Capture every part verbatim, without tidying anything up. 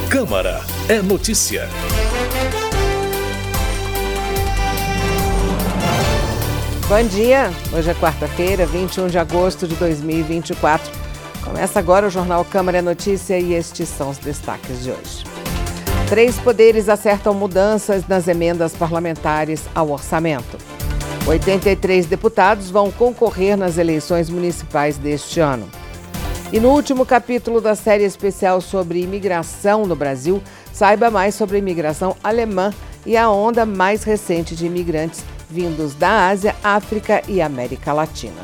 Câmara é notícia. Bom dia, hoje é quarta-feira, vinte e um de agosto de dois mil e vinte e quatro. Começa agora o Jornal Câmara é Notícia e estes são os destaques de hoje. Três poderes acertam mudanças nas emendas parlamentares ao orçamento. oitenta e três deputados vão concorrer nas eleições municipais deste ano. E no último capítulo da série especial sobre imigração no Brasil, saiba mais sobre a imigração alemã e a onda mais recente de imigrantes vindos da Ásia, África e América Latina.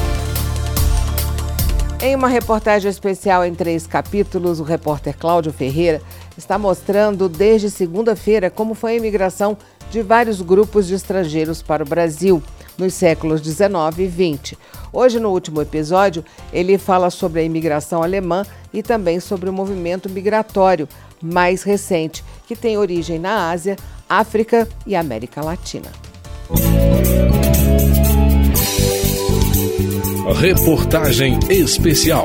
Em uma reportagem especial em três capítulos, o repórter Cláudio Ferreira está mostrando desde segunda-feira como foi a imigração de vários grupos de estrangeiros para o Brasil nos séculos dezenove e vinte. Hoje, no último episódio, ele fala sobre a imigração alemã e também sobre o movimento migratório mais recente, que tem origem na Ásia, África e América Latina. Reportagem especial.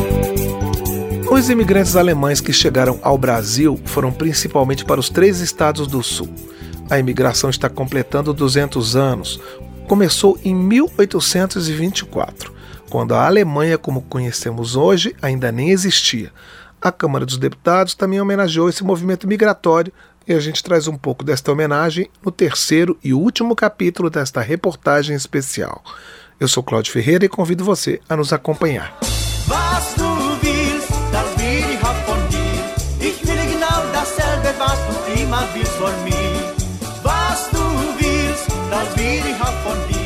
Os imigrantes alemães que chegaram ao Brasil foram principalmente para os três estados do Sul. A imigração está completando duzentos anos. Começou em mil oitocentos e vinte e quatro, quando a Alemanha, como conhecemos hoje, ainda nem existia. A Câmara dos Deputados também homenageou esse movimento migratório e a gente traz um pouco desta homenagem no terceiro e último capítulo desta reportagem especial. Eu sou Cláudio Ferreira e convido você a nos acompanhar. Was du willst, das will ich auch von dir. Ich will genau dasselbe, was du immer willst von mir. Was du willst, das will ich auch von dir.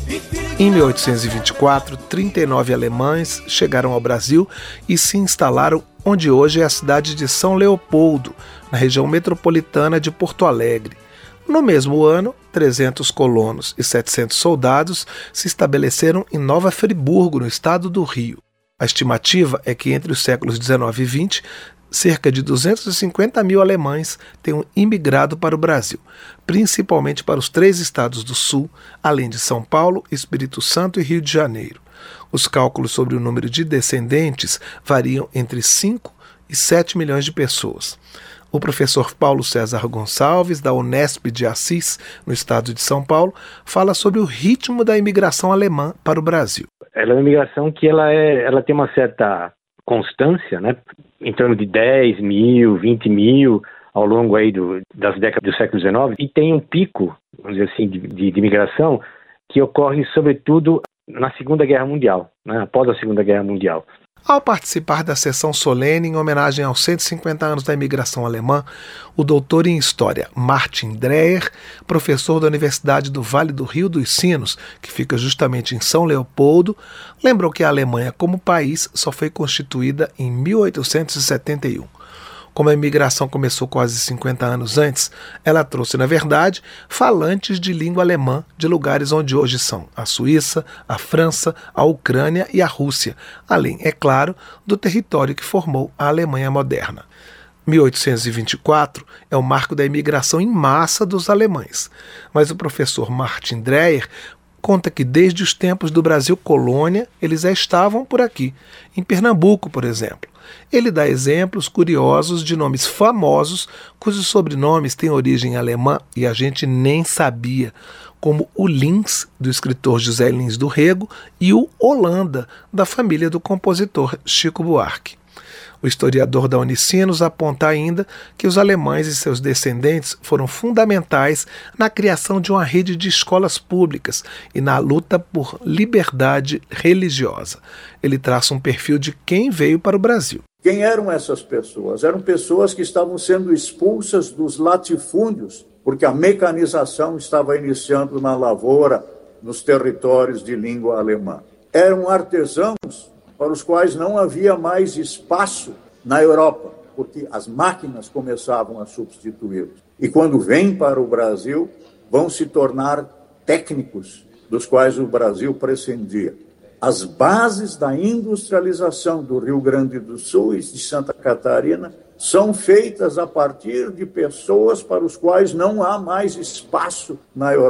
Em mil oitocentos e vinte e quatro, trinta e nove alemães chegaram ao Brasil e se instalaram onde hoje é a cidade de São Leopoldo, na região metropolitana de Porto Alegre. No mesmo ano, trezentos colonos e setecentos soldados se estabeleceram em Nova Friburgo, no estado do Rio. A estimativa é que entre os séculos dezenove e vinte, cerca de duzentos e cinquenta mil alemães tenham imigrado para o Brasil, principalmente para os três estados do Sul, além de São Paulo, Espírito Santo e Rio de Janeiro. Os cálculos sobre o número de descendentes variam entre cinco e sete milhões de pessoas. O professor Paulo César Gonçalves, da Unesp de Assis, no estado de São Paulo, fala sobre o ritmo da imigração alemã para o Brasil. Ela é uma imigração que ela, é, ela tem uma certa constância, né? Em torno de dez mil, vinte mil ao longo aí do, das décadas do século dezenove, e tem um pico, vamos dizer assim, de, de, de imigração que ocorre sobretudo na Segunda Guerra Mundial, né? Após a Segunda Guerra Mundial. Ao participar da sessão solene em homenagem aos cento e cinquenta anos da imigração alemã, o doutor em História Martin Dreher, professor da Universidade do Vale do Rio dos Sinos, que fica justamente em São Leopoldo, lembrou que a Alemanha como país só foi constituída em mil oitocentos e setenta e um. Como a imigração começou quase cinquenta anos antes, ela trouxe, na verdade, falantes de língua alemã de lugares onde hoje são a Suíça, a França, a Ucrânia e a Rússia, além, é claro, do território que formou a Alemanha moderna. mil oitocentos e vinte e quatro é o marco da imigração em massa dos alemães, mas o professor Martin Dreher conta que desde os tempos do Brasil colônia, eles já estavam por aqui, em Pernambuco, por exemplo. Ele dá exemplos curiosos de nomes famosos cujos sobrenomes têm origem alemã e a gente nem sabia, como o Lins, do escritor José Lins do Rego, e o Holanda, da família do compositor Chico Buarque. O historiador da Unicinos aponta ainda que os alemães e seus descendentes foram fundamentais na criação de uma rede de escolas públicas e na luta por liberdade religiosa. Ele traça um perfil de quem veio para o Brasil. Quem eram essas pessoas? Eram pessoas que estavam sendo expulsas dos latifúndios, porque a mecanização estava iniciando na lavoura, nos territórios de língua alemã. Eram artesãos para os quais não havia mais espaço na Europa, porque as máquinas começavam a substituí-los. E quando vêm para o Brasil, vão se tornar técnicos, dos quais o Brasil prescindia. As bases da industrialização do Rio Grande do Sul e de Santa Catarina são feitas a partir de pessoas para os quais não há mais espaço na Europa.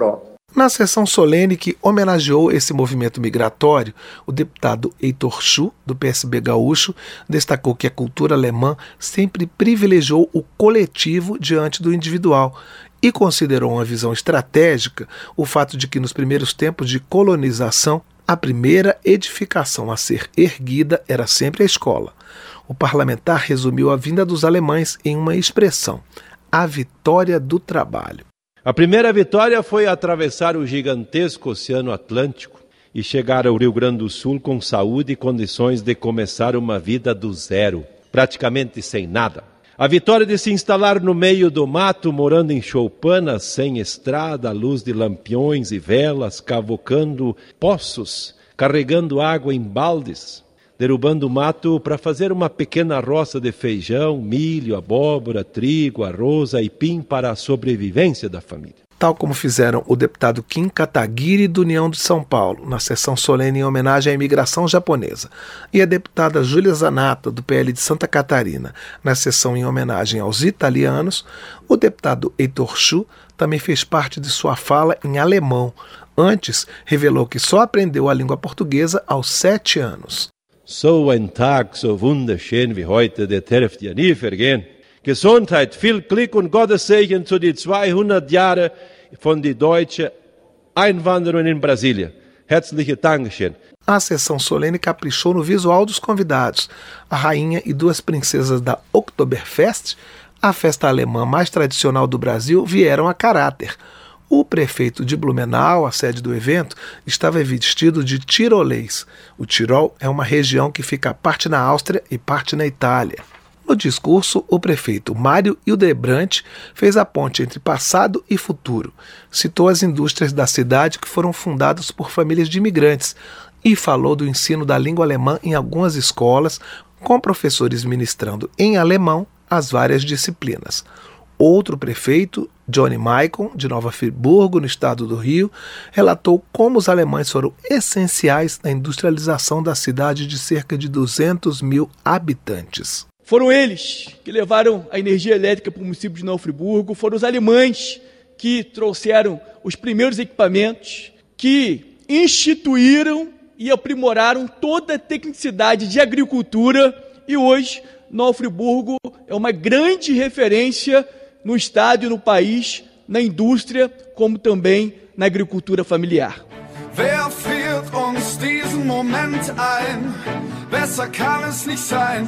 Na sessão solene que homenageou esse movimento migratório, o deputado Heitor Schu, do P S B gaúcho, destacou que a cultura alemã sempre privilegiou o coletivo diante do individual e considerou uma visão estratégica o fato de que nos primeiros tempos de colonização, a primeira edificação a ser erguida era sempre a escola. O parlamentar resumiu a vinda dos alemães em uma expressão: a vitória do trabalho. A primeira vitória foi atravessar o gigantesco Oceano Atlântico e chegar ao Rio Grande do Sul com saúde e condições de começar uma vida do zero, praticamente sem nada. A vitória de se instalar no meio do mato, morando em choupanas, sem estrada, à luz de lampiões e velas, cavocando poços, carregando água em baldes, derrubando mato para fazer uma pequena roça de feijão, milho, abóbora, trigo, arroz, aipim para a sobrevivência da família. Tal como fizeram o deputado Kim Kataguiri, do União de São Paulo, na sessão solene em homenagem à imigração japonesa, e a deputada Júlia Zanatta, do P L de Santa Catarina, na sessão em homenagem aos italianos, o deputado Heitor Schu também fez parte de sua fala em alemão. Antes, revelou que só aprendeu a língua portuguesa aos sete anos. So ein Tag, so wunderschön wie heute, der darf dir nie vergehen. Gesundheit, viel Glück und Gottes Segen zu die zweihundert Jahre von die deutsche Einwanderung in Brasília. Herzliche Dankeschön. A sessão solene caprichou no visual dos convidados. A rainha e duas princesas da Oktoberfest, a festa alemã mais tradicional do Brasil, vieram a caráter. O prefeito de Blumenau, a sede do evento, estava vestido de tirolês. O Tirol é uma região que fica parte na Áustria e parte na Itália. No discurso, o prefeito Mário Hildebrandt fez a ponte entre passado e futuro. Citou as indústrias da cidade que foram fundadas por famílias de imigrantes e falou do ensino da língua alemã em algumas escolas, com professores ministrando em alemão as várias disciplinas. Outro prefeito, Johnny Maicon, de Nova Friburgo, no estado do Rio, relatou como os alemães foram essenciais na industrialização da cidade de cerca de duzentos mil habitantes. Foram eles que levaram a energia elétrica para o município de Nova Friburgo, foram os alemães que trouxeram os primeiros equipamentos, que instituíram e aprimoraram toda a tecnicidade de agricultura e hoje Nova Friburgo é uma grande referência no estado e no país, na indústria, como também na agricultura familiar. Wer führt uns diesen Moment ein? Besser kann es nicht sein.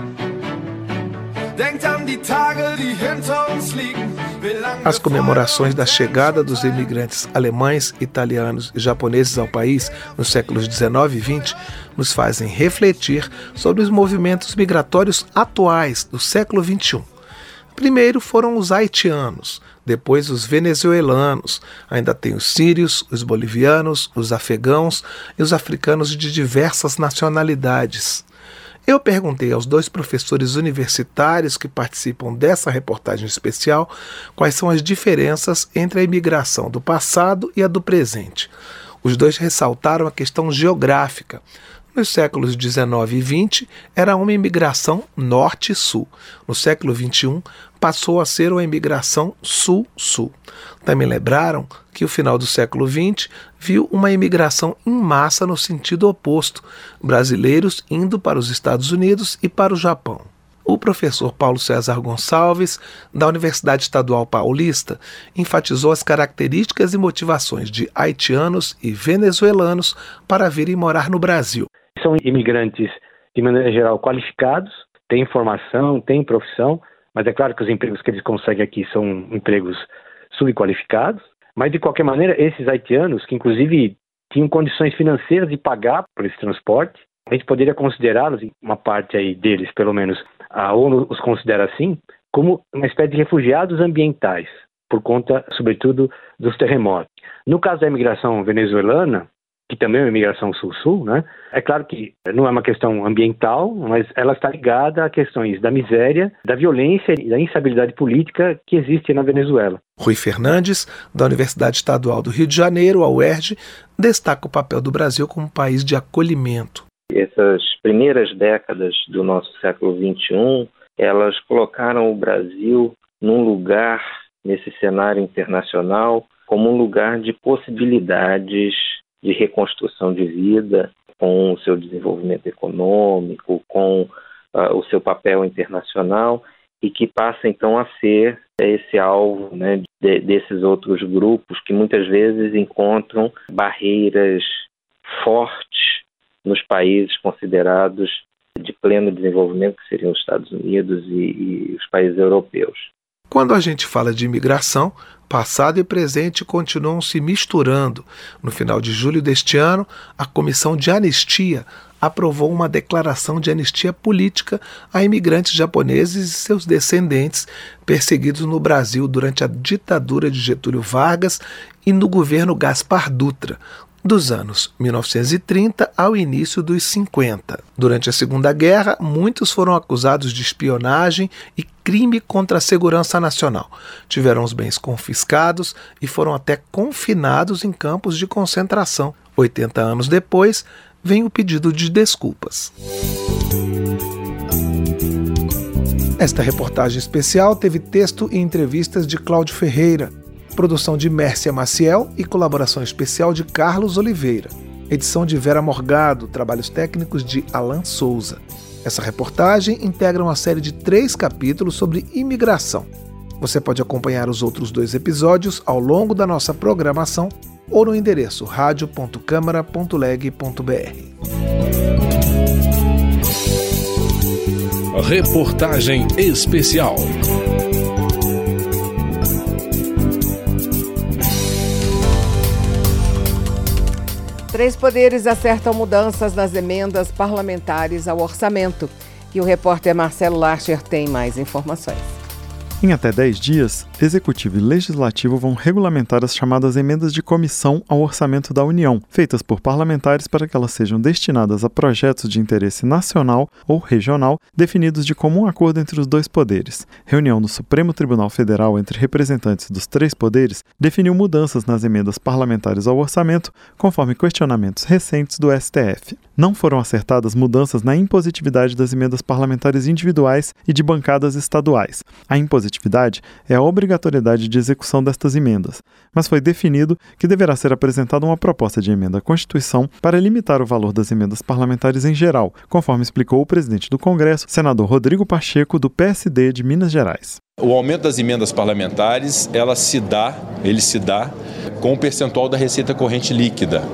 As comemorações da chegada dos imigrantes alemães, italianos e japoneses ao país nos séculos dezenove e vinte nos fazem refletir sobre os movimentos migratórios atuais do século vinte e um. Primeiro foram os haitianos, depois os venezuelanos, ainda tem os sírios, os bolivianos, os afegãos e os africanos de diversas nacionalidades. Eu perguntei aos dois professores universitários que participam dessa reportagem especial quais são as diferenças entre a imigração do passado e a do presente. Os dois ressaltaram a questão geográfica. Nos séculos dezenove e vinte, era uma imigração norte-sul. No século vinte e um, passou a ser uma imigração sul-sul. Também lembraram que o final do século vinte viu uma imigração em massa no sentido oposto, brasileiros indo para os Estados Unidos e para o Japão. O professor Paulo César Gonçalves, da Universidade Estadual Paulista, enfatizou as características e motivações de haitianos e venezuelanos para virem morar no Brasil. São imigrantes, de maneira geral, qualificados, têm formação, têm profissão, mas é claro que os empregos que eles conseguem aqui são empregos subqualificados, mas de qualquer maneira, esses haitianos, que inclusive tinham condições financeiras de pagar por esse transporte, a gente poderia considerá-los, uma parte aí deles, pelo menos, a ONU os considera assim, como uma espécie de refugiados ambientais, por conta, sobretudo, dos terremotos. No caso da imigração venezuelana, que também é uma imigração sul-sul, né? É claro que não é uma questão ambiental, mas ela está ligada a questões da miséria, da violência e da instabilidade política que existe na Venezuela. Rui Fernandes, da Universidade Estadual do Rio de Janeiro, a U E R J, destaca o papel do Brasil como país de acolhimento. Essas primeiras décadas do nosso século vinte e um, elas colocaram o Brasil num lugar nesse cenário internacional como um lugar de possibilidades de reconstrução de vida, com o seu desenvolvimento econômico, com uh, o seu papel internacional, e que passa então a ser esse alvo, né, de, desses outros grupos que muitas vezes encontram barreiras fortes nos países considerados de pleno desenvolvimento, que seriam os Estados Unidos e, e os países europeus. Quando a gente fala de imigração, passado e presente continuam se misturando. No final de julho deste ano, a Comissão de Anistia aprovou uma declaração de anistia política a imigrantes japoneses e seus descendentes perseguidos no Brasil durante a ditadura de Getúlio Vargas e no governo Gaspar Dutra, dos anos mil novecentos e trinta ao início dos cinquenta. Durante a Segunda Guerra, muitos foram acusados de espionagem e crime contra a segurança nacional. Tiveram os bens confiscados e foram até confinados em campos de concentração. oitenta anos depois, vem o pedido de desculpas. Esta reportagem especial teve texto e entrevistas de Cláudio Ferreira, produção de Mércia Maciel e colaboração especial de Carlos Oliveira. Edição de Vera Morgado, trabalhos técnicos de Alan Souza. Essa reportagem integra uma série de três capítulos sobre imigração. Você pode acompanhar os outros dois episódios ao longo da nossa programação ou no endereço radio ponto câmara ponto leg ponto br. Reportagem especial. Três poderes acertam mudanças nas emendas parlamentares ao orçamento. E o repórter Marcelo Larcher tem mais informações. Em até dez dias, Executivo e Legislativo vão regulamentar as chamadas emendas de comissão ao orçamento da União, feitas por parlamentares para que elas sejam destinadas a projetos de interesse nacional ou regional, definidos de comum acordo entre os dois poderes. Reunião no Supremo Tribunal Federal entre representantes dos três poderes definiu mudanças nas emendas parlamentares ao orçamento, conforme questionamentos recentes do S T F. Não foram acertadas mudanças na impositividade das emendas parlamentares individuais e de bancadas estaduais. A impositividade é a obrigatoriedade de execução destas emendas, mas foi definido que deverá ser apresentada uma proposta de emenda à Constituição para limitar o valor das emendas parlamentares em geral, conforme explicou o presidente do Congresso, senador Rodrigo Pacheco, do P S D de Minas Gerais. O aumento das emendas parlamentares, ela se dá, ele se dá com o percentual da receita corrente líquida.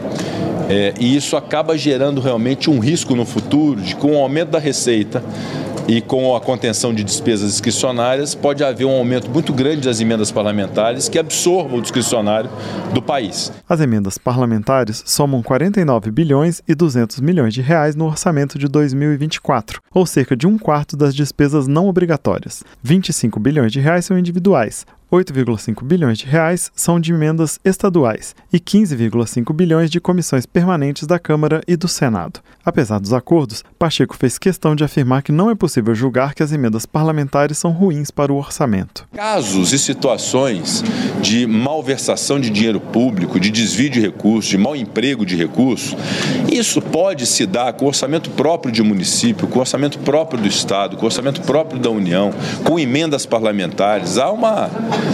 É, e isso acaba gerando realmente um risco no futuro de, com o aumento da receita e com a contenção de despesas discricionárias, pode haver um aumento muito grande das emendas parlamentares que absorvam o discricionário do país. As emendas parlamentares somam quarenta e nove bilhões e duzentos milhões de reais no orçamento de dois mil e vinte e quatro, ou cerca de um quarto das despesas não obrigatórias. vinte e cinco bilhões de reais são individuais, oito vírgula cinco bilhões de reais são de emendas estaduais e quinze vírgula cinco bilhões de comissões permanentes da Câmara e do Senado. Apesar dos acordos, Pacheco fez questão de afirmar que não é possível julgar que as emendas parlamentares são ruins para o orçamento. Casos e situações de malversação de dinheiro público, de desvio de recursos, de mau emprego de recursos, isso pode se dar com orçamento próprio de município, com orçamento próprio do Estado, com orçamento próprio da União, com emendas parlamentares. Há uma...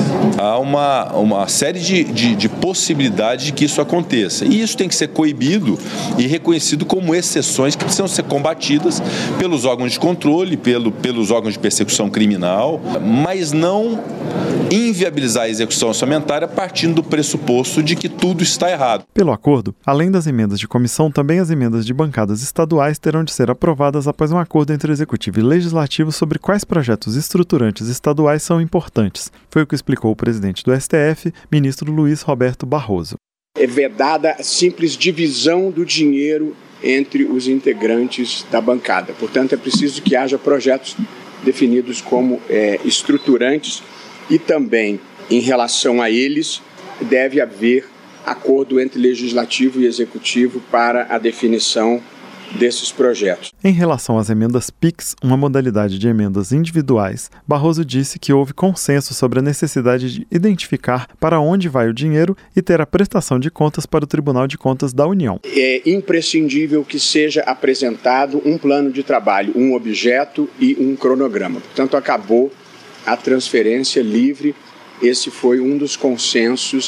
Há uma, uma série de, de, de possibilidades de que isso aconteça. E isso tem que ser coibido e reconhecido como exceções que precisam ser combatidas pelos órgãos de controle, pelo, pelos órgãos de persecução criminal, mas não inviabilizar a execução orçamentária partindo do pressuposto de que tudo está errado. Pelo acordo, além das emendas de comissão, também as emendas de bancadas estaduais terão de ser aprovadas após um acordo entre Executivo e Legislativo sobre quais projetos estruturantes estaduais são importantes. Foi o que explicou o presidente do S T F, ministro Luiz Roberto Barroso. É vedada a simples divisão do dinheiro entre os integrantes da bancada. Portanto, é preciso que haja projetos definidos como é, estruturantes e também, em relação a eles, deve haver acordo entre Legislativo e Executivo para a definição desses projetos. Em relação às emendas PIX, uma modalidade de emendas individuais, Barroso disse que houve consenso sobre a necessidade de identificar para onde vai o dinheiro e ter a prestação de contas para o Tribunal de Contas da União. É imprescindível que seja apresentado um plano de trabalho, um objeto e um cronograma. Portanto, acabou a transferência livre. Esse foi um dos consensos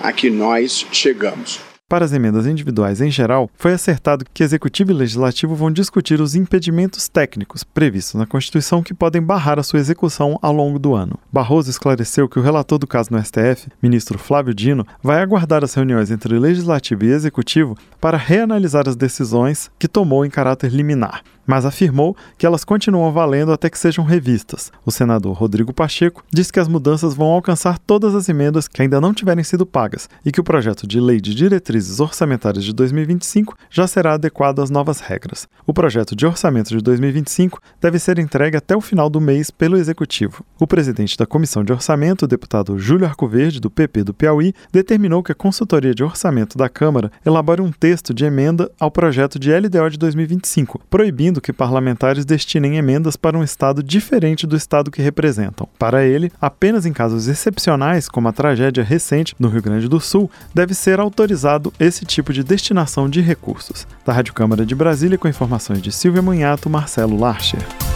a que nós chegamos. Para as emendas individuais em geral, foi acertado que Executivo e Legislativo vão discutir os impedimentos técnicos previstos na Constituição que podem barrar a sua execução ao longo do ano. Barroso esclareceu que o relator do caso no S T F, ministro Flávio Dino, vai aguardar as reuniões entre Legislativo e Executivo para reanalisar as decisões que tomou em caráter liminar, mas afirmou que elas continuam valendo até que sejam revistas. O senador Rodrigo Pacheco disse que as mudanças vão alcançar todas as emendas que ainda não tiverem sido pagas e que o projeto de lei de diretrizes orçamentárias de dois mil e vinte e cinco já será adequado às novas regras. O projeto de orçamento de dois mil e vinte e cinco deve ser entregue até o final do mês pelo Executivo. O presidente da Comissão de Orçamento, o deputado Júlio Arcoverde, do P P do Piauí, determinou que a Consultoria de Orçamento da Câmara elabore um texto de emenda ao projeto de L D O de dois mil e vinte e cinco, proibindo que parlamentares destinem emendas para um estado diferente do estado que representam. Para ele, apenas em casos excepcionais, como a tragédia recente no Rio Grande do Sul, deve ser autorizado esse tipo de destinação de recursos. Da Rádio Câmara de Brasília, com informações de Silvia Munhato, Marcelo Larcher.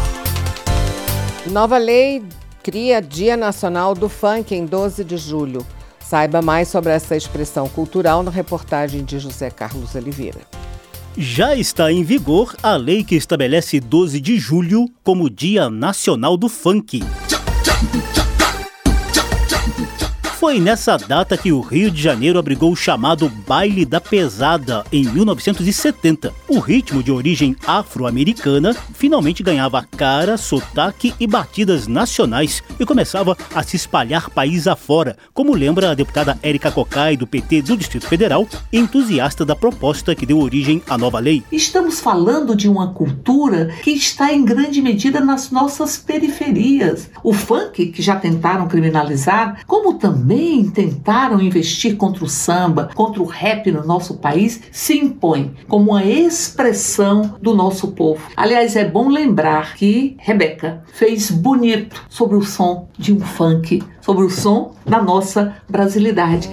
Nova lei cria Dia Nacional do Funk em doze de julho. Saiba mais sobre essa expressão cultural na reportagem de José Carlos Oliveira. Já está em vigor a lei que estabelece doze de julho como Dia Nacional do Funk. Foi nessa data que o Rio de Janeiro abrigou o chamado Baile da Pesada, em mil novecentos e setenta. O ritmo de origem afro-americana finalmente ganhava cara, sotaque e batidas nacionais e começava a se espalhar país afora, como lembra a deputada Érica Cocai, do P T do Distrito Federal, entusiasta da proposta que deu origem à nova lei. Estamos falando de uma cultura que está em grande medida nas nossas periferias. O funk, que já tentaram criminalizar, como também tentaram investir contra o samba, contra o rap no nosso país, se impõe como uma expressão do nosso povo. Aliás, é bom lembrar que Rebeca fez bonito sobre o som de um funk, sobre o som da nossa brasilidade.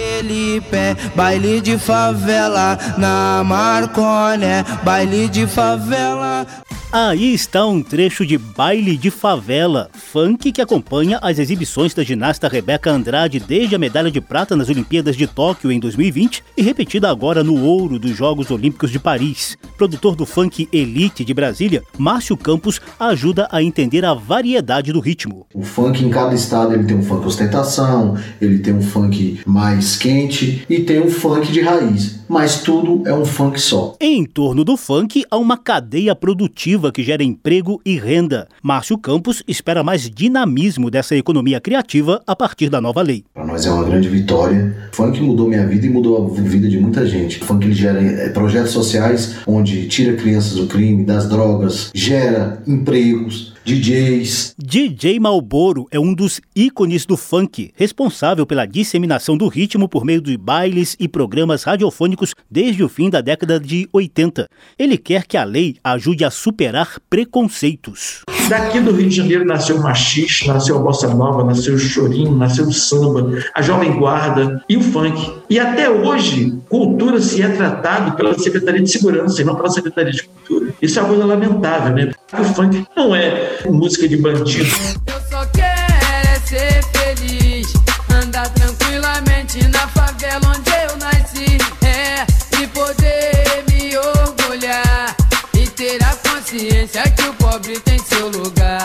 Ele pé, baile de favela, na Marconé, baile de favela. Aí está um trecho de Baile de Favela, funk que acompanha as exibições da ginasta Rebeca Andrade desde a medalha de prata nas Olimpíadas de Tóquio em dois mil e vinte e repetida agora no ouro dos Jogos Olímpicos de Paris. Produtor do funk Elite de Brasília, Márcio Campos ajuda a entender a variedade do ritmo. O funk em cada estado ele tem um funk ostentação, ele tem um funk mais quente e tem um funk de raiz, mas tudo é um funk só. Em torno do funk há uma cadeia produtiva que gera emprego e renda. Márcio Campos espera mais dinamismo dessa economia criativa a partir da nova lei. Para nós é uma grande vitória. O funk mudou minha vida e mudou a vida de muita gente. O funk ele gera projetos sociais onde tira crianças do crime, das drogas, gera empregos. D Js. D J Malboro é um dos ícones do funk, responsável pela disseminação do ritmo por meio de bailes e programas radiofônicos desde o fim da década de oitenta. Ele quer que a lei ajude a superar preconceitos. Daqui do Rio de Janeiro nasceu o machiste, nasceu a bossa nova, nasceu o chorinho, nasceu o samba, a jovem guarda e o funk. E até hoje, cultura se é tratado pela Secretaria de Segurança e não pela Secretaria de Cultura. Isso é uma coisa lamentável, né? O funk não é música de bandido. Eu só quero ser feliz, andar tranquilamente na favela onde eu nasci, é, e poder me orgulhar e ter a consciência que o pobre tem seu lugar.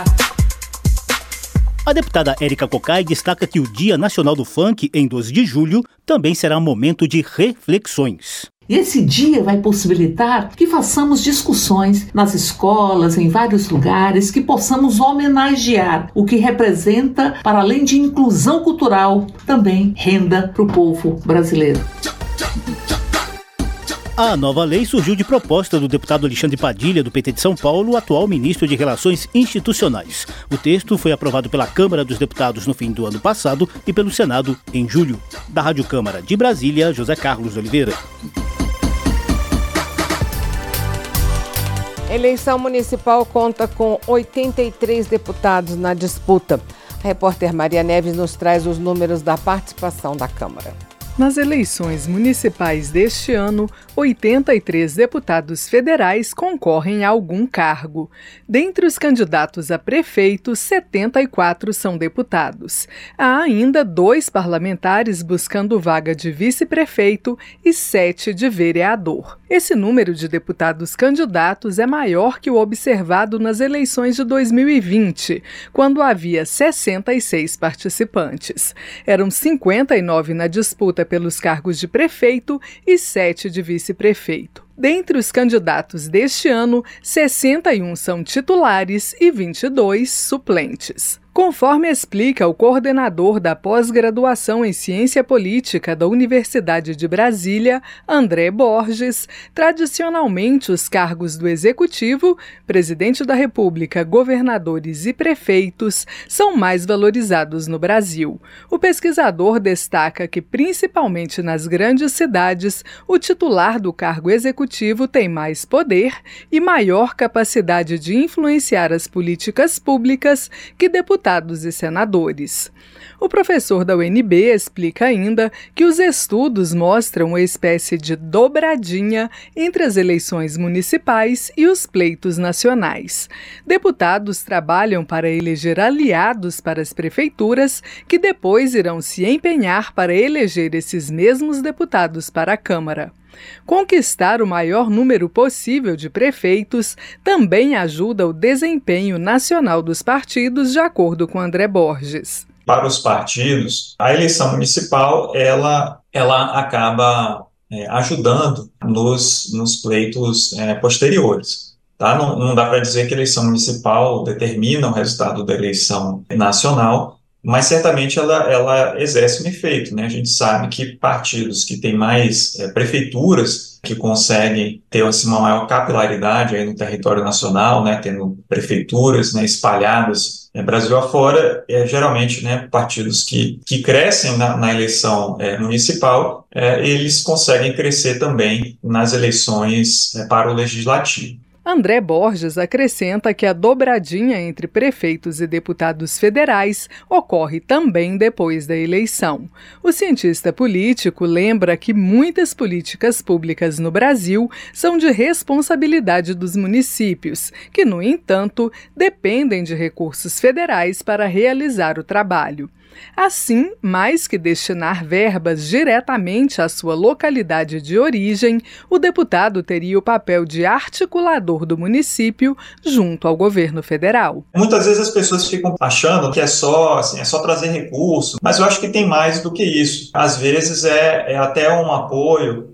A deputada Érica Cocai destaca que o Dia Nacional do Funk, em doze de julho, também será um momento de reflexões. E esse dia vai possibilitar que façamos discussões nas escolas, em vários lugares, que possamos homenagear o que representa, para além de inclusão cultural, também renda para o povo brasileiro. A nova lei surgiu de proposta do deputado Alexandre Padilha, do P T de São Paulo, atual ministro de Relações Institucionais. O texto foi aprovado pela Câmara dos Deputados no fim do ano passado e pelo Senado em julho. Da Rádio Câmara de Brasília, José Carlos Oliveira. Eleição municipal conta com oitenta e três deputados na disputa. A repórter Maria Neves nos traz os números da participação da Câmara. Nas eleições municipais deste ano, oitenta e três deputados federais concorrem a algum cargo. Dentre os candidatos a prefeito, setenta e quatro são deputados. Há ainda dois parlamentares buscando vaga de vice-prefeito e sete de vereador. Esse número de deputados candidatos é maior que o observado nas eleições de dois mil e vinte, quando havia sessenta e seis participantes. Eram cinquenta e nove na disputa pelos cargos de prefeito e sete de vice-prefeito. Dentre os candidatos deste ano, sessenta e um são titulares e vinte e dois suplentes. Conforme explica o coordenador da pós-graduação em Ciência Política da Universidade de Brasília, André Borges, tradicionalmente os cargos do Executivo, Presidente da República, governadores e prefeitos, são mais valorizados no Brasil. O pesquisador destaca que, principalmente nas grandes cidades, o titular do cargo executivo tem mais poder e maior capacidade de influenciar as políticas públicas que deputados deputados e senadores. O professor da U N B explica ainda que os estudos mostram uma espécie de dobradinha entre as eleições municipais e os pleitos nacionais. Deputados trabalham para eleger aliados para as prefeituras, que depois irão se empenhar para eleger esses mesmos deputados para a Câmara. Conquistar o maior número possível de prefeitos também ajuda o desempenho nacional dos partidos, de acordo com André Borges. Para os partidos, a eleição municipal ela, ela acaba é, ajudando nos, nos pleitos é, posteriores. Tá? Não, não dá para dizer que a eleição municipal determina o resultado da eleição nacional, mas certamente ela, ela exerce um efeito, né? A gente sabe que partidos que têm mais é, prefeituras, que conseguem ter assim, uma maior capilaridade aí no território nacional, né? Tendo prefeituras, né, espalhadas é, Brasil afora, é, geralmente, né, partidos que, que crescem na, na eleição é, municipal, é, eles conseguem crescer também nas eleições é, para o legislativo. André Borges acrescenta que a dobradinha entre prefeitos e deputados federais ocorre também depois da eleição. O cientista político lembra que muitas políticas públicas no Brasil são de responsabilidade dos municípios, que, no entanto, dependem de recursos federais para realizar o trabalho. Assim, mais que destinar verbas diretamente à sua localidade de origem, o deputado teria o papel de articulador do município junto ao governo federal. Muitas vezes as pessoas ficam achando que é só, assim, é só trazer recurso, mas eu acho que tem mais do que isso. Às vezes é, é até um apoio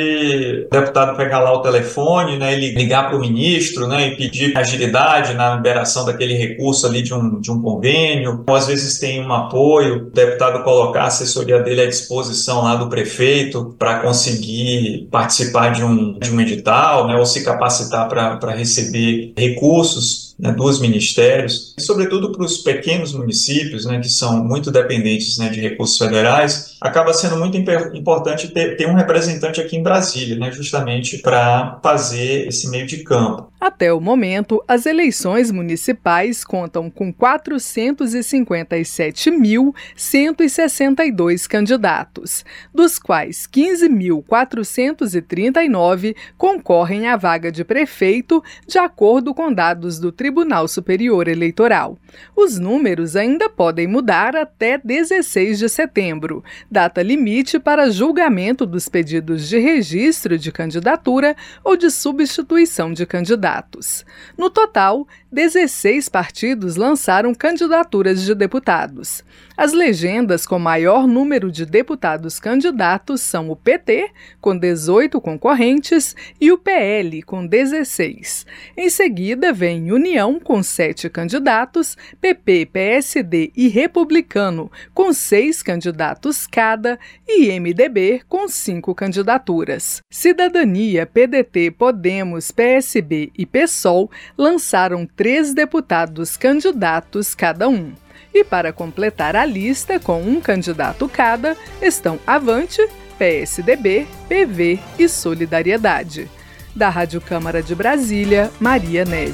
de o deputado pegar lá o telefone, né, e ligar para o ministro, né, e pedir agilidade na liberação daquele recurso ali de um, de um convênio, ou às vezes tem um apoio o deputado colocar a assessoria dele à disposição lá do prefeito para conseguir participar de um, de um edital, né, ou se capacitar para receber recursos, né, dos ministérios, e sobretudo para os pequenos municípios, né, que são muito dependentes, né, de recursos federais, acaba sendo muito importante ter, ter um representante aqui em Brasília, né, justamente para fazer esse meio de campo. Até o momento, as eleições municipais contam com quatrocentos e cinquenta e sete mil cento e sessenta e dois candidatos, dos quais quinze mil quatrocentos e trinta e nove concorrem à vaga de prefeito, de acordo com dados do Tribunal Superior Eleitoral. Os números ainda podem mudar até dezesseis de setembro, data limite para julgamento dos pedidos de registro de candidatura ou de substituição de candidatos. No total, dezesseis partidos lançaram candidaturas de deputados. As legendas com maior número de deputados candidatos são o P T, com dezoito concorrentes, e o P L, com dezesseis. Em seguida, vem União, com sete candidatos, P P, P S D e Republicano, com seis candidatos cada, e M D B, com cinco candidaturas. Cidadania, P D T, Podemos, P S B e PSOL lançaram três deputados candidatos cada um. E para completar a lista com um candidato cada, estão Avante, P S D B, P V e Solidariedade. Da Rádio Câmara de Brasília, Maria Neves.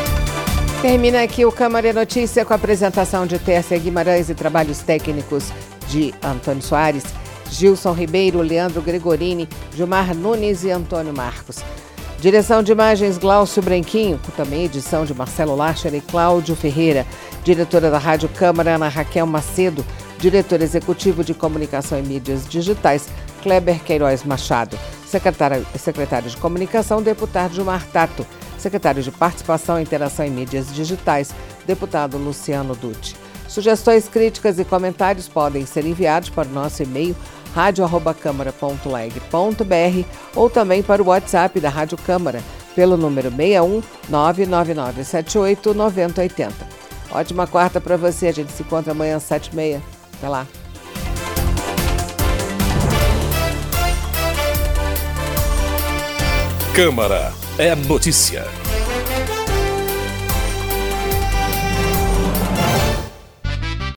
Termina aqui o Câmara Notícia com a apresentação de Tércia Guimarães e trabalhos técnicos de Antônio Soares. Gilson Ribeiro, Leandro Gregorini, Gilmar Nunes e Antônio Marcos. Direção de imagens Glaucio Branquinho, com também edição de Marcelo Larcher e Cláudio Ferreira. Diretora da Rádio Câmara, Ana Raquel Macedo. Diretor executivo de Comunicação e Mídias Digitais, Kleber Queiroz Machado. Secretário, secretário de Comunicação, deputado Gilmar Tato. Secretário de Participação, Interação e Mídias Digitais, deputado Luciano Dutti. Sugestões, críticas e comentários podem ser enviados para o nosso e-mail rádio arroba câmara ponto leg ponto br ou também para o WhatsApp da Rádio Câmara, pelo número seis um nove nove nove sete oito nove zero oito zero. Ótima quarta para você, a gente se encontra amanhã às sete e meia. Até lá. Câmara é notícia.